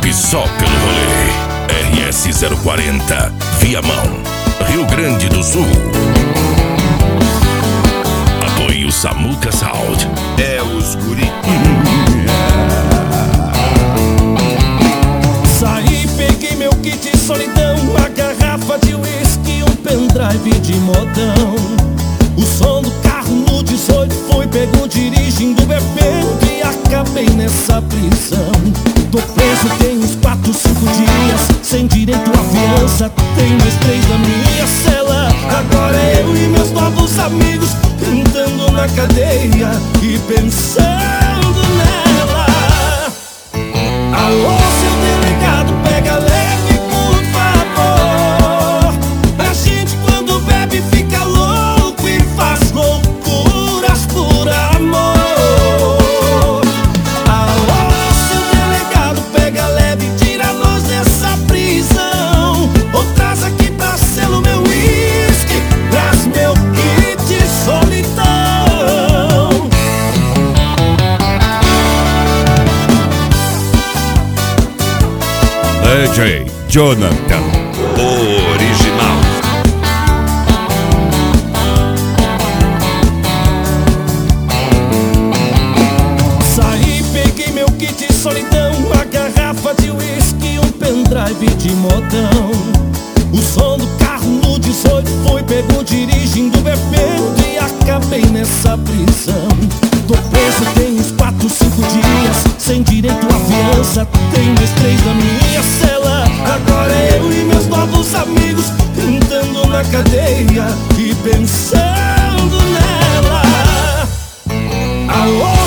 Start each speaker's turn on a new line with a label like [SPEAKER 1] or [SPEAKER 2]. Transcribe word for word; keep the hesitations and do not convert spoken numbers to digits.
[SPEAKER 1] Foi só pelo rolê. R S zero quarenta, Viamão, Rio Grande do Sul. Apoio Samuca Sound.
[SPEAKER 2] É os guri.
[SPEAKER 3] Saí, peguei meu kit solidão, uma garrafa de uísque, um pendrive de modão. O som do carro no dezoito foi pego dirigindo bebendo e acabei nessa prisão. Tô preso tem uns quatro, cinco dias, sem direito à fiança, tem mais três da minha cela. Agora eu e meus novos amigos cantando na cadeia e pensando nela. Alô, seu delegado, pega leve, por favor. A gente quando bebe fica louco e faz loucuras por amor. Alô, seu delegado, pega leve, tira nós dessa prisão. Ou traz aqui pra selo meu uísque, traz meu kit solidão.
[SPEAKER 4] D J Jonathan,
[SPEAKER 2] O original.
[SPEAKER 3] Saí, peguei meu kit solidão, uma garrafa de uísque, um pendrive de modão. O som do carro no dezoito foi pego dirigindo bebendo e acabei nessa prisão. Tô preso tem uns quatro, cinco dias, sem direito à fiança, tem mais três na minha cela. Agora eu e meus novos amigos cantando na cadeia e pensando nela. Alô,